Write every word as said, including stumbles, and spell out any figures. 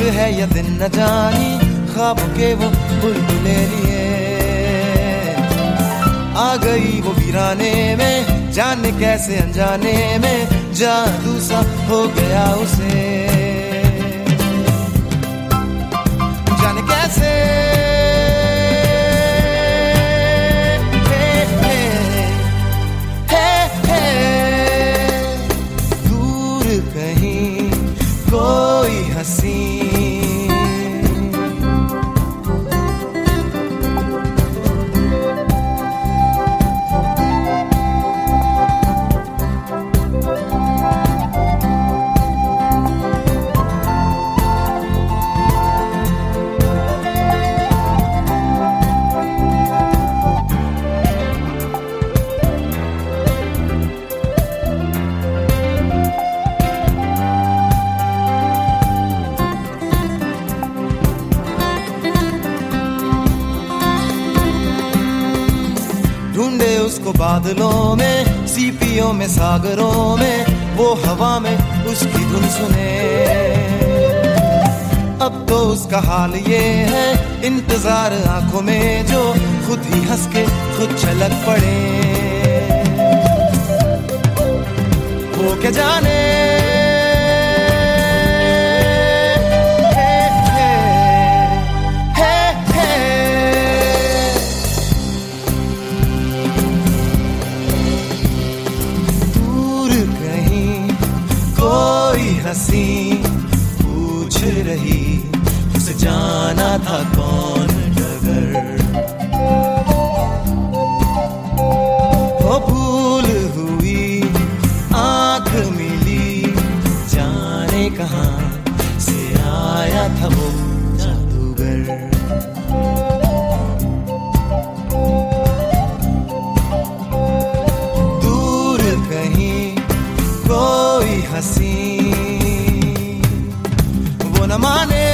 है या दिन न जानी, ख्वाब के वो बुलबुले लिए आ गई वो वीराने में, जाने कैसे अनजाने में जादू सा हो गया उसे, जाने कैसे हे, हे, हे, हे, दूर कहीं कोई हंसी ढूंढे उसको बादलों में, सीपियों में, सागरों में, वो हवा में उसकी धुन सुने। अब तो उसका हाल ये है, इंतजार आंखों में जो खुद ही हंस के खुद झलक पड़े। वो क्या जाने हंसी पूछ रही उसे जाना था कौन डगर, वो भूल हुई आंख मिली, जाने कहाँ से आया था वो जादूगर। दूर कहीं कोई हंसी न माने